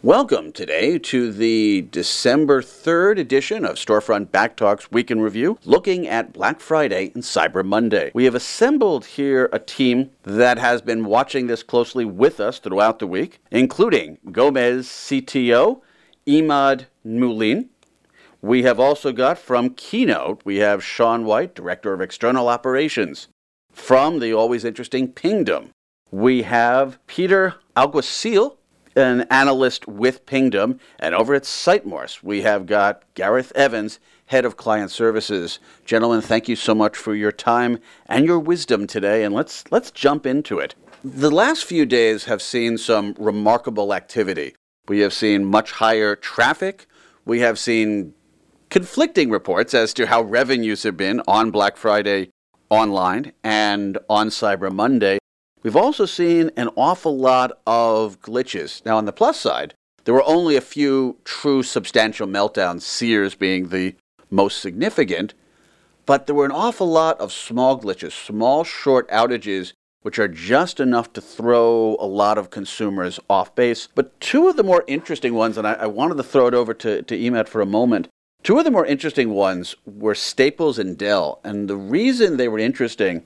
Welcome today to the December 3rd edition of Storefront Backtalks Week in Review, looking at Black Friday and Cyber Monday. We have assembled here a team that has been watching this closely with us throughout the week, including Gomez CTO, Emad Moulin. We have also got from Keynote, we have Sean White, Director of External Operations. From the always interesting Pingdom, we have Peter Alguacil, an analyst with Pingdom, and over at Sitemarse, we have got Gareth Evans, Head of Client Services. Gentlemen, thank you so much for your time and your wisdom today, and let's jump into it. The last few days have seen some remarkable activity. We have seen much higher traffic. We have seen conflicting reports as to how revenues have been on Black Friday online and on Cyber Monday. We've also seen an awful lot of glitches. Now, on the plus side, there were only a few true substantial meltdowns, Sears being the most significant, but there were an awful lot of small glitches, small short outages, which are just enough to throw a lot of consumers off base. But two of the more interesting ones, and I wanted to throw it over to Emad for a moment, two of the more interesting ones were Staples and Dell. And the reason they were interesting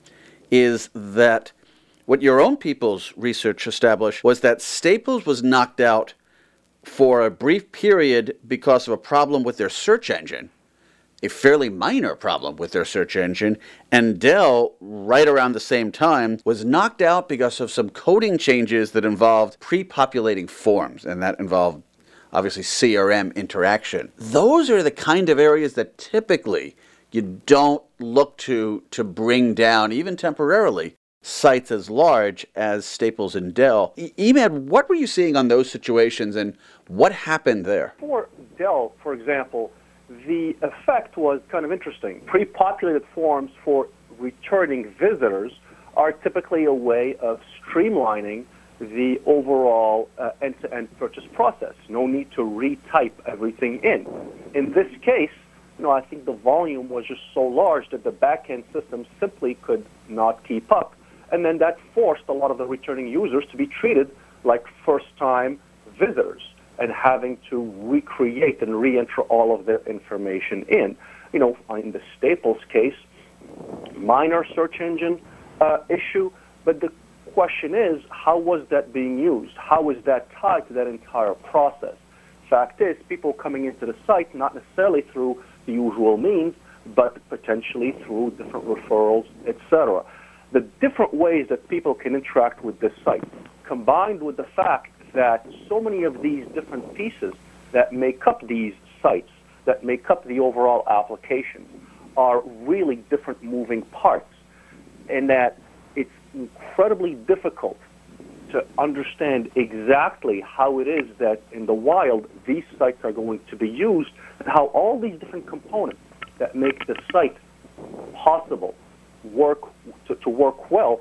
is that what your own people's research established was that Staples was knocked out for a brief period because of a problem with their search engine, a fairly minor problem with their search engine, and Dell, right around the same time, was knocked out because of some coding changes that involved pre-populating forms, and that involved, obviously, CRM interaction. Those are the kind of areas that typically you don't look to bring down, even temporarily, sites as large as Staples and Dell. Emad, what were you seeing on those situations and what happened there? For Dell, for example, the effect was kind of interesting. Pre-populated forms for returning visitors are typically a way of streamlining the overall end-to-end purchase process. No need to retype everything in. In this case, I think the volume was just so large that the back-end system simply could not keep up. And then that forced a lot of the returning users to be treated like first-time visitors and having to recreate and re-enter all of their information in. In the Staples case, minor search engine issue, but the question is, how was that being used? How was that tied to that entire process? Fact is, people coming into the site, not necessarily through the usual means, but potentially through different referrals, etc. The different ways that people can interact with this site, combined with the fact that so many of these different pieces that make up these sites, that make up the overall application, are really different moving parts, and that it's incredibly difficult to understand exactly how it is that in the wild these sites are going to be used, and how all these different components that make the site possible to work well,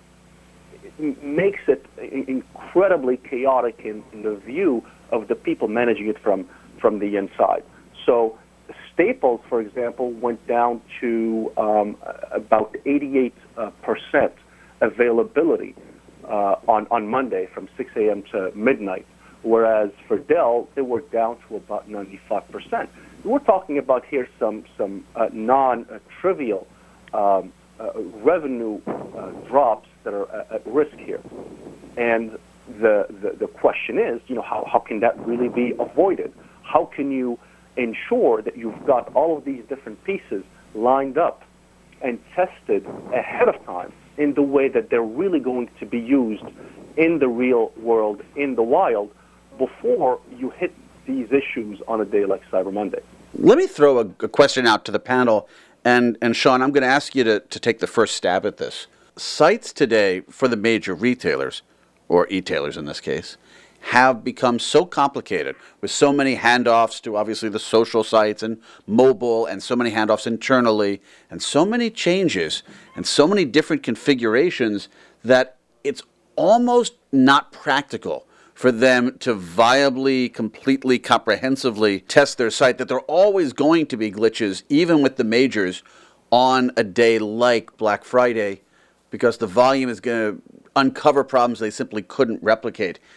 it makes it incredibly chaotic in the view of the people managing it from the inside. So Staples, for example, went down to about 88% availability on Monday from 6 a.m. to midnight, whereas for Dell, they were down to about 95%. We're talking about here some non-trivial revenue drops that are at risk here. And the question is, how can that really be avoided? How can you ensure that you've got all of these different pieces lined up and tested ahead of time in the way that they're really going to be used in the real world, in the wild, before you hit these issues on a day like Cyber Monday? Let me throw a question out to the panel. And Sean, I'm going to ask you to take the first stab at this. Sites today for the major retailers, or e-tailers in this case, have become so complicated with so many handoffs to obviously the social sites and mobile, and so many handoffs internally, and so many changes and so many different configurations that it's almost not practical for them to viably, completely, comprehensively test their site, that there are always going to be glitches, even with the majors, on a day like Black Friday, because the volume is going to uncover problems they simply couldn't replicate.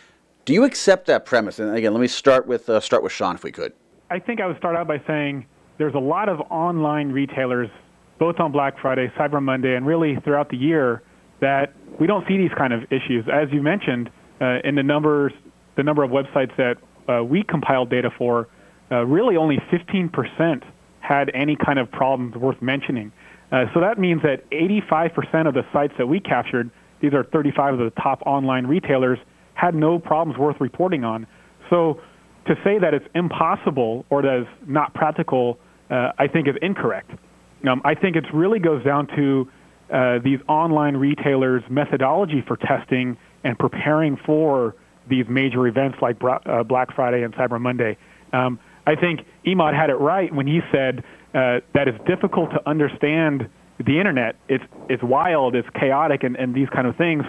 Do you accept that premise? And again, let me start with Sean, if we could. I think I would start out by saying there's a lot of online retailers, both on Black Friday, Cyber Monday, and really throughout the year, that we don't see these kind of issues. As you mentioned, in the number of websites that we compiled data for, really only 15% had any kind of problems worth mentioning. So that means that 85% of the sites that we captured, these are 35 of the top online retailers, had no problems worth reporting on. So to say that it's impossible or that it's not practical, I think is incorrect. I think it really goes down to these online retailers' methodology for testing and preparing for these major events like Black Friday and Cyber Monday. I think Emad had it right when he said that it's difficult to understand the internet. It's wild, it's chaotic, and these kind of things.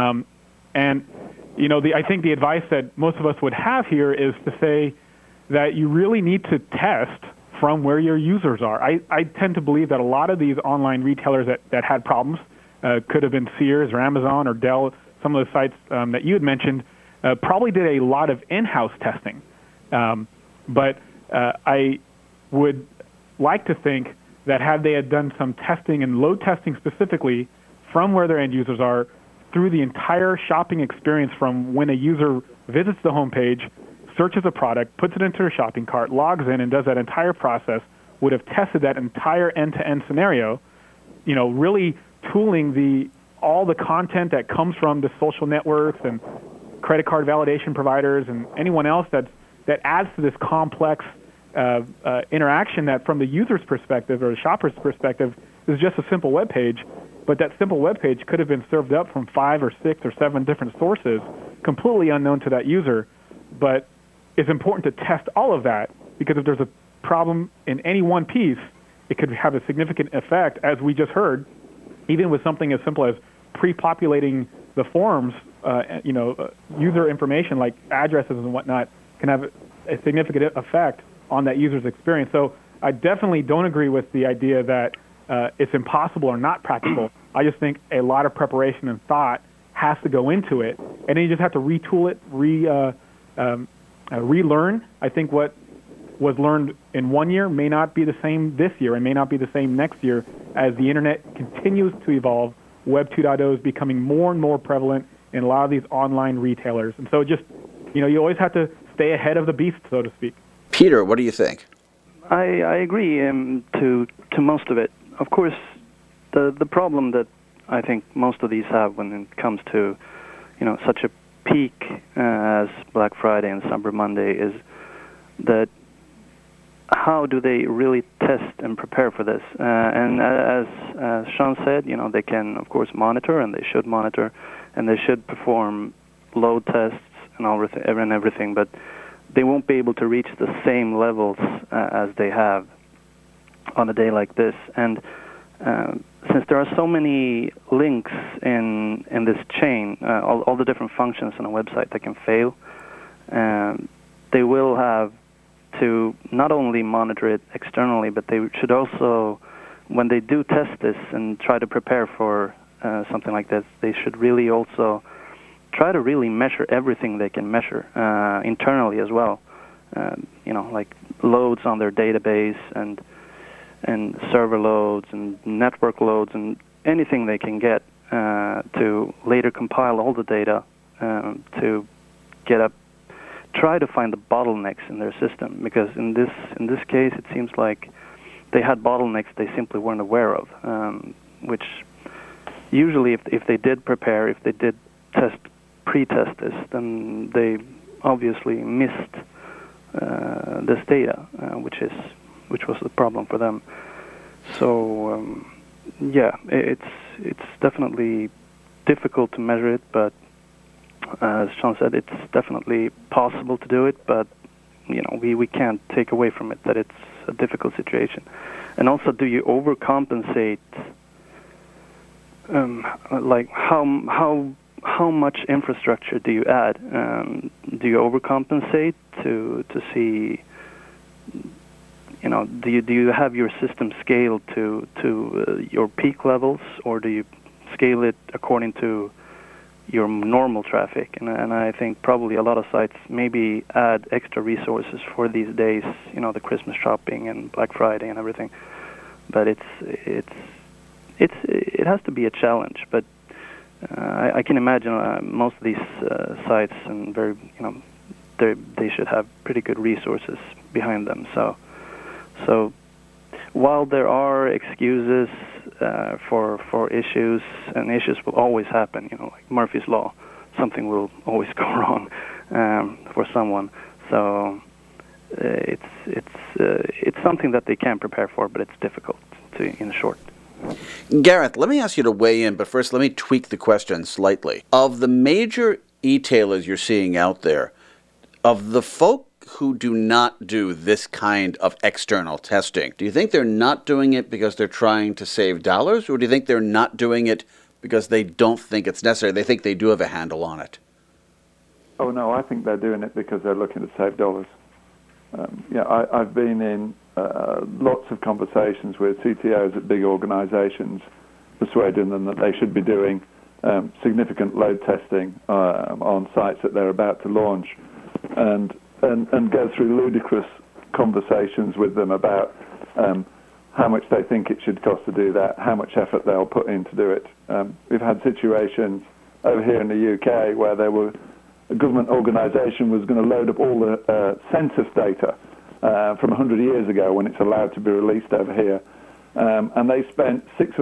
I think the advice that most of us would have here is to say that you really need to test from where your users are. I tend to believe that a lot of these online retailers that had problems could have been Sears or Amazon or Dell, some of the sites that you had mentioned, probably did a lot of in-house testing. But I would like to think that had they had done some testing and load testing specifically from where their end users are through the entire shopping experience from when a user visits the homepage, searches a product, puts it into their shopping cart, logs in, and does that entire process, would have tested that entire end-to-end scenario, really tooling all the content that comes from the social networks and credit card validation providers and anyone else that adds to this complex interaction that from the user's perspective or the shopper's perspective is just a simple web page, but that simple web page could have been served up from 5 or 6 or 7 different sources, completely unknown to that user. But it's important to test all of that, because if there's a problem in any one piece, it could have a significant effect, as we just heard, even with something as simple as pre-populating the forms, user information like addresses and whatnot can have a significant effect on that user's experience. So I definitely don't agree with the idea that it's impossible or not practical. I just think a lot of preparation and thought has to go into it, and then you just have to retool it, relearn. I think what was learned in one year may not be the same this year and may not be the same next year as the internet continues to evolve. Web 2.0 is becoming more and more prevalent in a lot of these online retailers. And so just, you always have to stay ahead of the beast, so to speak. Peter, what do you think? I agree to most of it. Of course, the problem that I think most of these have when it comes to, such a peak as Black Friday and Cyber Monday is that how do they really test and prepare for this? And as Sean said, they can, of course, monitor, and they should monitor, and they should perform load tests and everything, but they won't be able to reach the same levels as they have on a day like this. And since there are so many links in this chain, all the different functions on a website that can fail, they will have to not only monitor it externally, but they should also, when they do test this and try to prepare for something like this, they should really also try to really measure everything they can measure internally as well. Like loads on their database and server loads and network loads and anything they can get to later compile all the data to try to find the bottlenecks in their system, because in this case it seems like they had bottlenecks they simply weren't aware of, which usually if they did prepare, if they did pre-test this, then they obviously missed this data, which was the problem for them. So it's definitely difficult to measure it, but as Sean said, it's definitely possible to do it, but we can't take away from it that it's a difficult situation. And also, do you overcompensate? Like how much infrastructure do you add? Do you overcompensate to see? Do you have your system scaled to your peak levels, or do you scale it according to your normal traffic. And I think probably a lot of sites maybe add extra resources for these days, the Christmas shopping and Black Friday and everything. But it has to be a challenge. But I can imagine most of these sites and they should have pretty good resources behind them. So while there are excuses for issues, and issues will always happen, like Murphy's Law, something will always go wrong for someone. So it's something that they can prepare for, but it's difficult in short. Gareth, let me ask you to weigh in, but first let me tweak the question slightly. Of the major e-tailers you're seeing out there, of the folk who do not do this kind of external testing, do you think they're not doing it because they're trying to save dollars, or do you think they're not doing it because they don't think it's necessary? They think they do have a handle on it. Oh, no, I think they're doing it because they're looking to save dollars. I've been in lots of conversations with CTOs at big organizations persuading them that they should be doing significant load testing on sites that they're about to launch, and go through ludicrous conversations with them about how much they think it should cost to do that, how much effort they'll put in to do it. We've had situations over here in the UK where a government organisation was going to load up all the census data from 100 years ago when it's allowed to be released over here. And they spent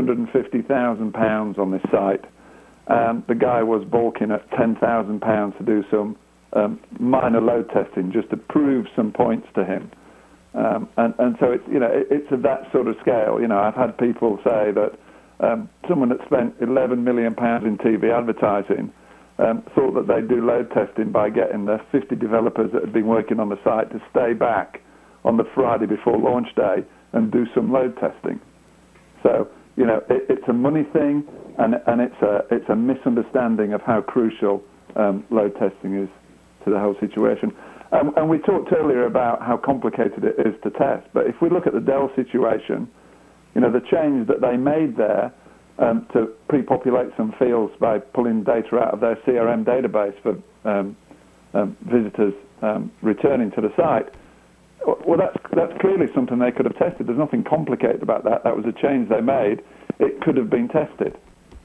£650,000 on this site. The guy was balking at £10,000 to do some minor load testing just to prove some points to him. And so it's of that sort of scale. I've had people say that someone that spent £11 million in TV advertising thought that they'd do load testing by getting the 50 developers that had been working on the site to stay back on the Friday before launch day and do some load testing. So, it's a money thing, and it's a misunderstanding of how crucial load testing is to the whole situation. And we talked earlier about how complicated it is to test, but if we look at the Dell situation, the change that they made there to pre-populate some fields by pulling data out of their CRM database for visitors returning to the site, well, that's clearly something they could have tested. There's nothing complicated about that. That was a change they made. It could have been tested.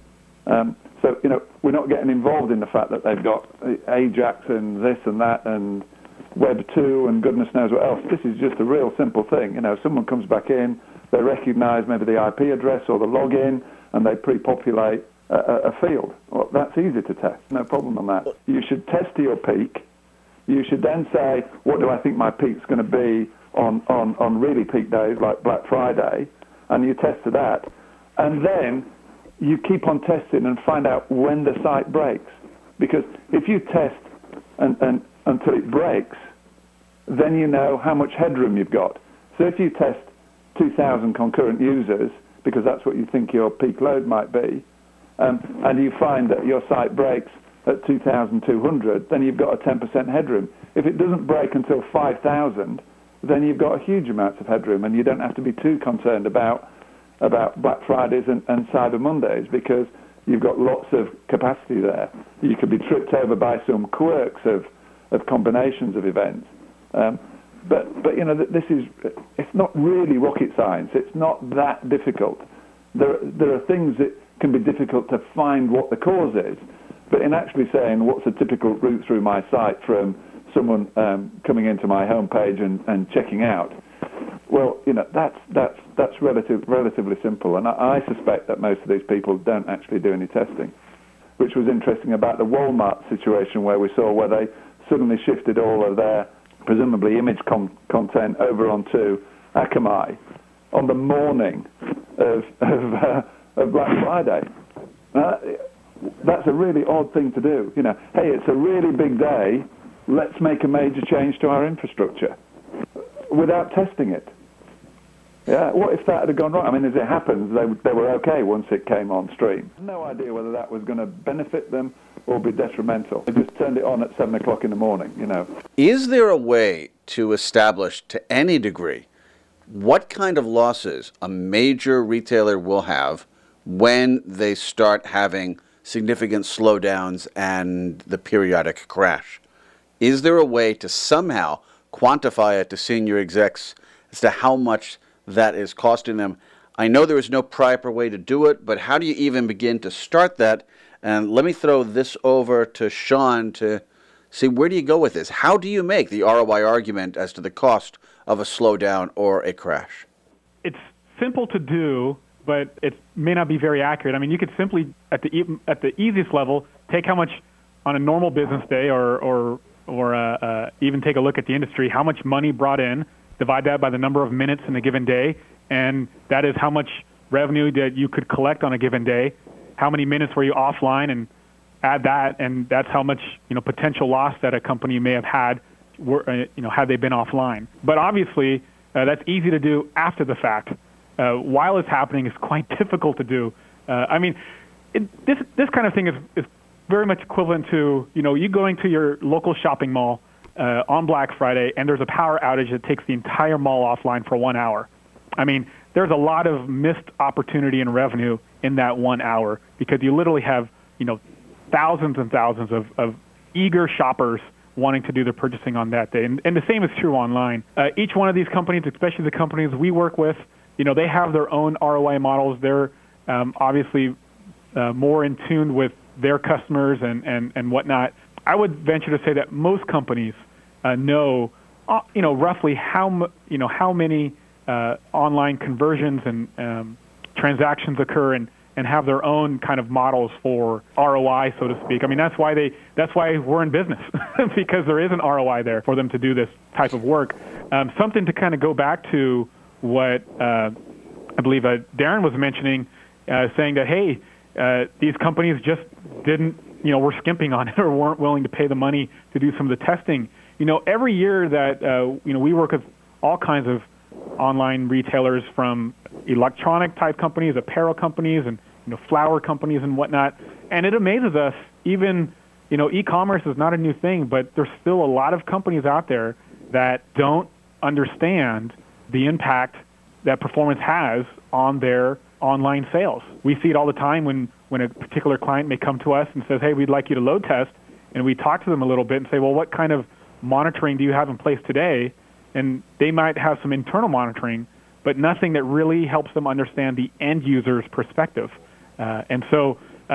So, we're not getting involved in the fact that they've got Ajax and this and that and Web 2 and goodness knows what else. This is just a real simple thing. Someone comes back in, they recognize maybe the IP address or the login, and they pre-populate a field. Well, that's easy to test. No problem on that. You should test to your peak. You should then say, what do I think my peak's going to be on really peak days like Black Friday, and you test to that. And then you keep on testing and find out when the site breaks. Because if you test and until it breaks, then you know how much headroom you've got. So if you test 2,000 concurrent users, because that's what you think your peak load might be, and you find that your site breaks at 2,200, then you've got a 10% headroom. If it doesn't break until 5,000, then you've got a huge amount of headroom, and you don't have to be too concerned about Black Fridays and Cyber Mondays, because you've got lots of capacity there. You could be tripped over by some quirks of combinations of events. But it's not really rocket science. It's not that difficult. There are things that can be difficult to find what the cause is, but in actually saying what's a typical route through my site from someone coming into my homepage and checking out, well, that's relatively simple, and I suspect that most of these people don't actually do any testing, which was interesting about the Walmart situation where they suddenly shifted all of their presumably image content over onto Akamai on the morning of Black Friday. That's a really odd thing to do. Hey, it's a really big day, let's make a major change to our infrastructure without testing it. Yeah, what if that had gone wrong? I mean, as it happens, they were okay once it came on stream. No idea whether that was going to benefit them or be detrimental. They just turned it on at 7 o'clock in the morning, Is there a way to establish to any degree what kind of losses a major retailer will have when they start having significant slowdowns and the periodic crash. Is there a way to somehow quantify it to senior execs as to how much that is costing them? I know there is no proper way to do it, but how do you even begin to start that? And let me throw this over to Sean to see, where do you go with this? How do you make the ROI argument as to the cost of a slowdown or a crash? It's simple to do, but it may not be very accurate. I mean, you could simply, at the easiest level, take how much on a normal business day, or even take a look at the industry, how much money brought in, divide that by the number of minutes in a given day, and that is how much revenue that you could collect on a given day. How many minutes were you offline, and add that, and that's how much potential loss that a company may have had, had they been offline. But obviously, that's easy to do after the fact. While it's happening, it's quite difficult to do. This kind of thing is very much equivalent to you going to your local shopping mall on Black Friday, and there's a power outage that takes the entire mall offline for 1 hour. I mean, there's a lot of missed opportunity and revenue in that 1 hour, because you literally have thousands and thousands of eager shoppers wanting to do their purchasing on that day. And the same is true online. Each one of these companies, especially the companies we work with, they have their own ROI models. They're obviously more in tune with their customers and whatnot. I would venture to say that most companies know roughly how many online conversions and transactions occur, and have their own kind of models for ROI, so to speak. I mean, that's why we're in business, because there is an ROI there for them to do this type of work. Something to kind of go back to what I believe Darren was mentioning, saying that, hey, these companies just didn't, were skimping on it, or weren't willing to pay the money to do some of the testing. Every year that we work with all kinds of online retailers, from electronic type companies, apparel companies, and flower companies and whatnot. And it amazes us, even e-commerce is not a new thing, but there's still a lot of companies out there that don't understand the impact that performance has on their online sales. We see it all the time when a particular client may come to us and says, hey, we'd like you to load test, and we talk to them a little bit and say, well, what kind of monitoring do you have in place today? And they might have some internal monitoring, but nothing that really helps them understand the end user's perspective. And so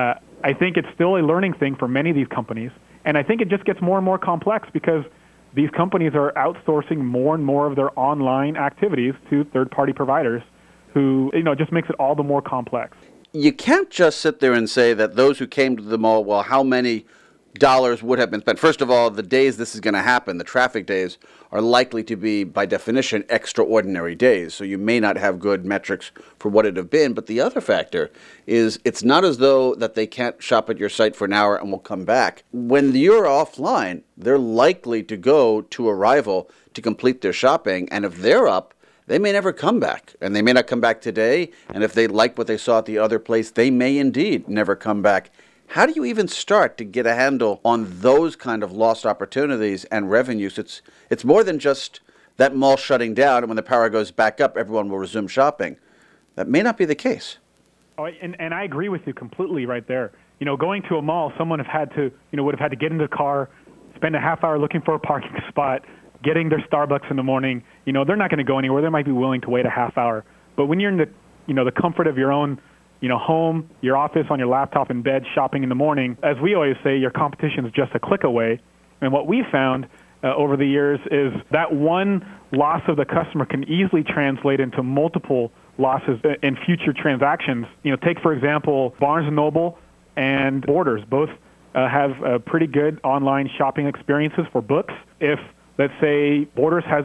I think it's still a learning thing for many of these companies. And I think it just gets more and more complex, because these companies are outsourcing more and more of their online activities to third-party providers, who, it just makes it all the more complex. You can't just sit there and say that those who came to the mall, well, how many dollars would have been spent. First of all, the days this is going to happen, the traffic days, are likely to be, by definition, extraordinary days. So you may not have good metrics for what it have been. But the other factor is, it's not as though that they can't shop at your site for an hour and will come back. When you're offline, they're likely to go to a rival to complete their shopping. And if they're up, they may never come back. And they may not come back today. And if they like what they saw at the other place, they may indeed never come back. How do you even start to get a handle on those kind of lost opportunities and revenues? It's more than just that mall shutting down, and when the power goes back up, everyone will resume shopping. That may not be the case. Oh, and I agree with you completely right there. Going to a mall, someone would have had to get in the car, spend a half hour looking for a parking spot, getting their Starbucks in the morning. They're not going to go anywhere. They might be willing to wait a half hour. But when you're in the comfort of your own home, your office, on your laptop in bed, shopping in the morning, as we always say, your competition is just a click away. And what we found over the years is that one loss of the customer can easily translate into multiple losses in future transactions. Take, for example, Barnes & Noble and Borders. Both have pretty good online shopping experiences for books. If, let's say, Borders has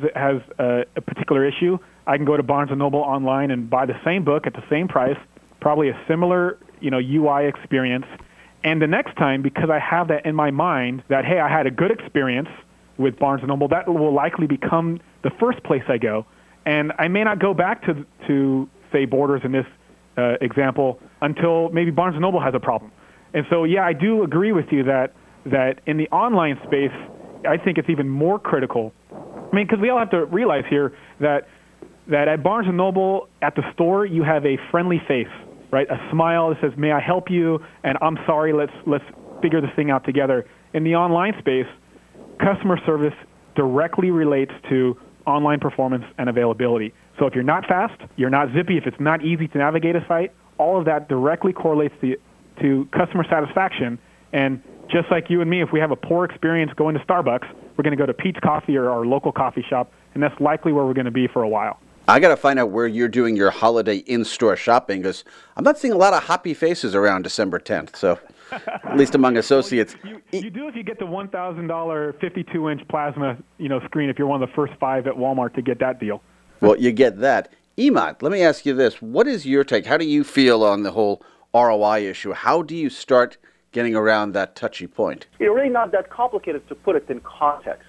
a particular issue, I can go to Barnes & Noble online and buy the same book at the same price, probably a similar, UI experience. And the next time, because I have that in my mind that, hey, I had a good experience with Barnes & Noble, that will likely become the first place I go. And I may not go back to say, Borders in this example until maybe Barnes & Noble has a problem. And so, yeah, I do agree with you that in the online space, I think it's even more critical. I mean, because we all have to realize here that at Barnes & Noble, at the store, you have a friendly face. right? A smile that says, "May I help you?" and "I'm sorry, let's figure this thing out together." In the online space, customer service directly relates to online performance and availability. So if you're not fast, you're not zippy, if it's not easy to navigate a site, all of that directly correlates to customer satisfaction. And just like you and me, if we have a poor experience going to Starbucks, we're going to go to Pete's Coffee or our local coffee shop, and that's likely where we're going to be for a while. I got to find out where you're doing your holiday in-store shopping, because I'm not seeing a lot of happy faces around December 10th, so at least among associates. You do if you get the $1,000 52-inch plasma screen, if you're one of the first 5 at Walmart to get that deal. Well, you get that. Emad, let me ask you this. What is your take? How do you feel on the whole ROI issue? How do you start getting around that touchy point? It's really not that complicated to put it in context.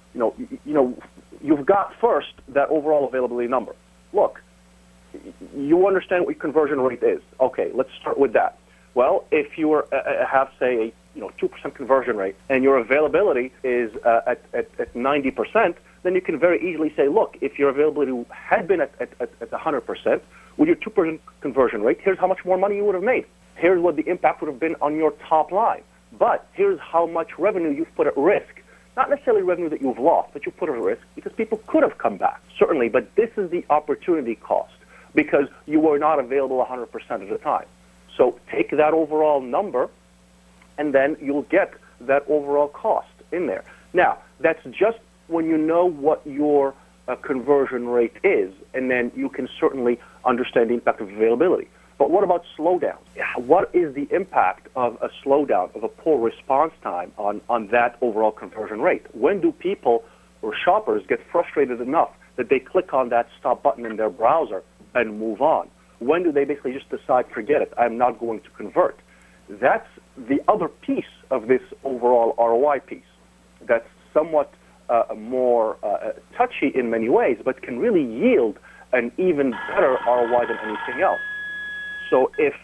You've got first that overall availability number. Look, you understand what your conversion rate is. Okay, let's start with that. Well, if you have, say, a 2% conversion rate and your availability is at 90%, then you can very easily say, look, if your availability had been at 100%, with your 2% conversion rate, here's how much more money you would have made. Here's what the impact would have been on your top line. But here's how much revenue you've put at risk. Not necessarily revenue that you've lost, but you put at risk because people could have come back, certainly. But this is the opportunity cost because you were not available 100% of the time. So take that overall number, and then you'll get that overall cost in there. Now, that's just when you know what your conversion rate is, and then you can certainly understand the impact of availability. But what about slowdowns? What is the impact of a slowdown, of a poor response time on that overall conversion rate? When do people or shoppers get frustrated enough that they click on that stop button in their browser and move on? When do they basically just decide, forget it, I'm not going to convert? That's the other piece of this overall ROI piece that's somewhat more touchy in many ways, but can really yield an even better ROI than anything else. So if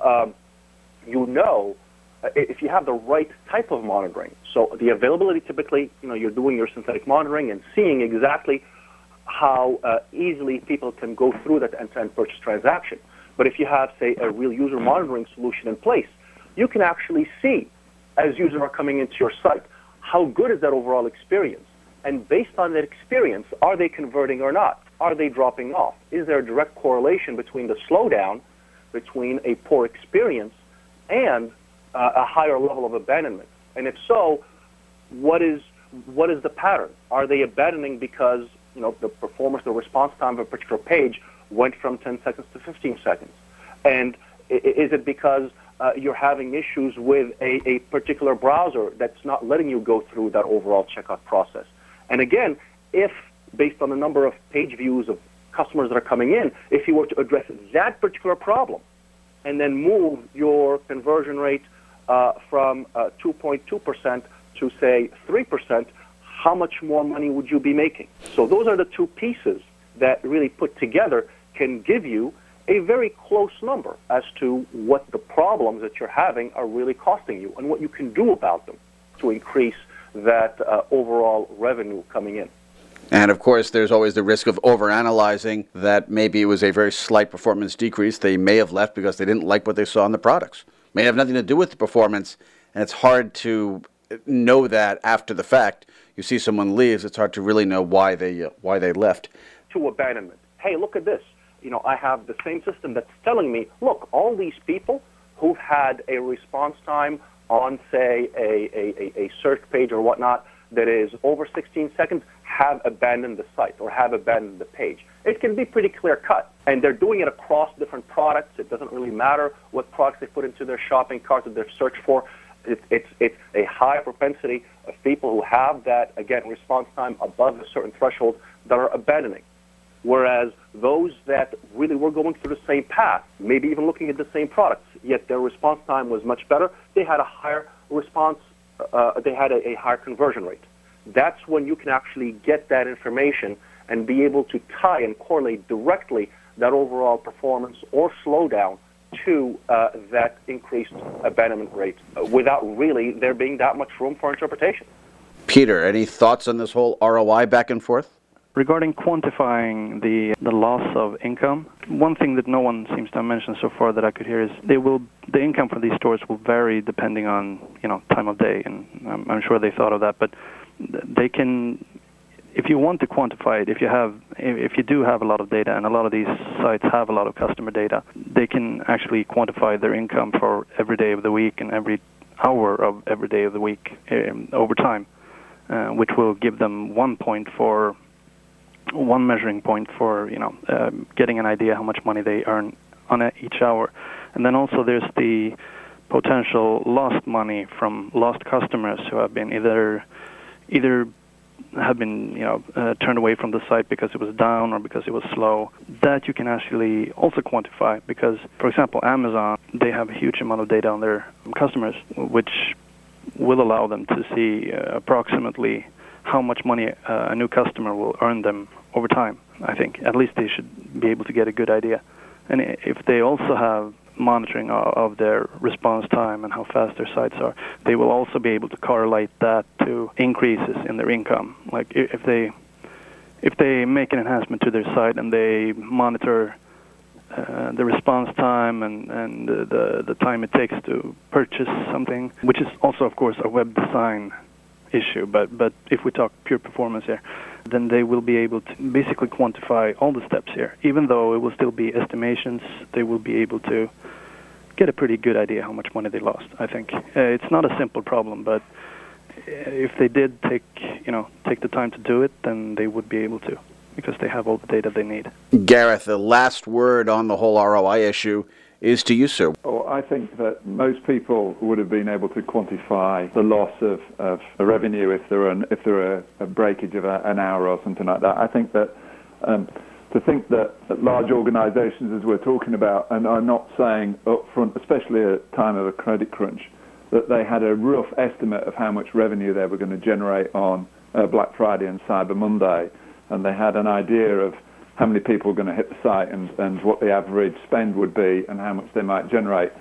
if you have the right type of monitoring, so the availability typically, you're doing your synthetic monitoring and seeing exactly how easily people can go through that end-to-end purchase transaction. But if you have, say, a real user monitoring solution in place, you can actually see, as users are coming into your site, how good is that overall experience? And based on that experience, are they converting or not? Are they dropping off? Is there a direct correlation between the slowdown, between a poor experience, and a higher level of abandonment? And if so, what is the pattern? Are they abandoning because the performance, the response time of a particular page went from 10 seconds to 15 seconds? And is it because you're having issues with a particular browser that's not letting you go through that overall checkout process? And again, if based on the number of page views of customers that are coming in, if you were to address that particular problem and then move your conversion rate from 2.2% to, say, 3%, how much more money would you be making? So those are the two pieces that really put together can give you a very close number as to what the problems that you're having are really costing you and what you can do about them to increase that overall revenue coming in. And, of course, there's always the risk of overanalyzing that maybe it was a very slight performance decrease. They may have left because they didn't like what they saw in the products. May have nothing to do with the performance, and it's hard to know that after the fact. You see someone leaves, it's hard to really know why they left. To abandonment. Hey, look at this. I have the same system that's telling me, look, all these people who've had a response time on, say, a search page or whatnot that is over 16 seconds have abandoned the site or have abandoned the page. It can be pretty clear-cut, and they're doing it across different products. It doesn't really matter what products they put into their shopping cart that they've searched for. It's a high propensity of people who have that, again, response time above a certain threshold that are abandoning. Whereas those that really were going through the same path, maybe even looking at the same products, yet their response time was much better, they had a higher response, they had a higher conversion rate. That's when you can actually get that information and be able to tie and correlate directly that overall performance or slowdown to that increased abandonment rate without really there being that much room for interpretation. Peter, any thoughts on this whole ROI back and forth? Regarding quantifying the loss of income, one thing that no one seems to have mentioned so far that I could hear is the income for these stores will vary depending on time of day, and I'm sure they thought of that. But they can, if you want to quantify it, if you do have a lot of data, and a lot of these sites have a lot of customer data, they can actually quantify their income for every day of the week and every hour of every day of the week over time, which will give them one measuring point for getting an idea how much money they earn on each hour. And then also there's the potential lost money from lost customers who have been either have been turned away from the site because it was down or because it was slow. That you can actually also quantify, because, for example, Amazon, they have a huge amount of data on their customers, which will allow them to see approximately how much money a new customer will earn them over time. I think at least they should be able to get a good idea. And if they also have monitoring of their response time and how fast their sites are, they will also be able to correlate that to increases in their income. Like if they make an enhancement to their site and they monitor the response time and the time it takes to purchase something, which is also, of course, a web design issue, but if we talk pure performance here, then they will be able to basically quantify all the steps here. Even though it will still be estimations, they will be able to get a pretty good idea how much money they lost, I think. It's not a simple problem, but if they did take the time to do it, then they would be able to, because they have all the data they need. Gareth, the last word on the whole ROI issue is to you, sir. Well, I think that most people would have been able to quantify the loss of a revenue if there were a breakage of an hour or something like that. I think that to think that large organisations, as we're talking about, and I'm not saying up front, especially at a time of a credit crunch, that they had a rough estimate of how much revenue they were going to generate on Black Friday and Cyber Monday, and they had an idea of how many people were going to hit the site and what the average spend would be and how much they might generate.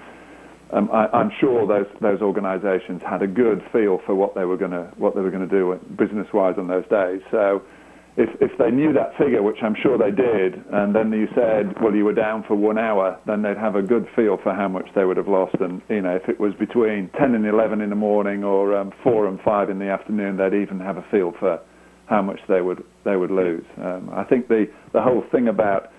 I'm sure those organisations had a good feel for what they were going to do business-wise on those days. So if they knew that figure, which I'm sure they did, and then you said, well, you were down for 1 hour, then they'd have a good feel for how much they would have lost. And if it was between 10 and 11 in the morning or 4 and 5 in the afternoon, they'd even have a feel for how much they would lose. I think the whole thing about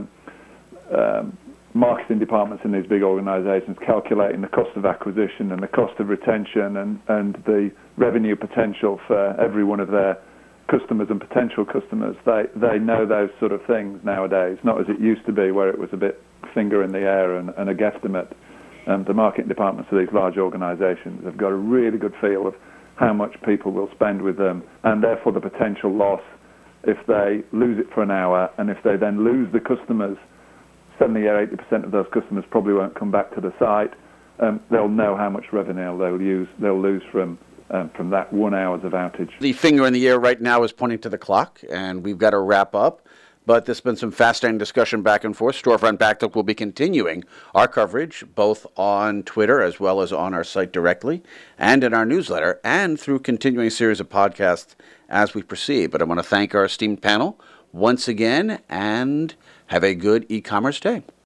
marketing departments in these big organisations calculating the cost of acquisition and the cost of retention and the revenue potential for every one of their customers and potential customers, they know those sort of things nowadays, not as it used to be where it was a bit finger in the air and a guesstimate. The marketing departments of these large organisations have got a really good feel of how much people will spend with them, and therefore the potential loss if they lose it for an hour, and if they then lose the customers, 70 or 80% of those customers probably won't come back to the site. They'll know how much revenue they'll lose from that 1 hour of outage. The finger in the air right now is pointing to the clock, and we've got to wrap up. But there's been some fascinating discussion back and forth. Storefront Backtalk will be continuing our coverage both on Twitter as well as on our site directly and in our newsletter and through continuing series of podcasts as we proceed. But I want to thank our esteemed panel once again and have a good e-commerce day.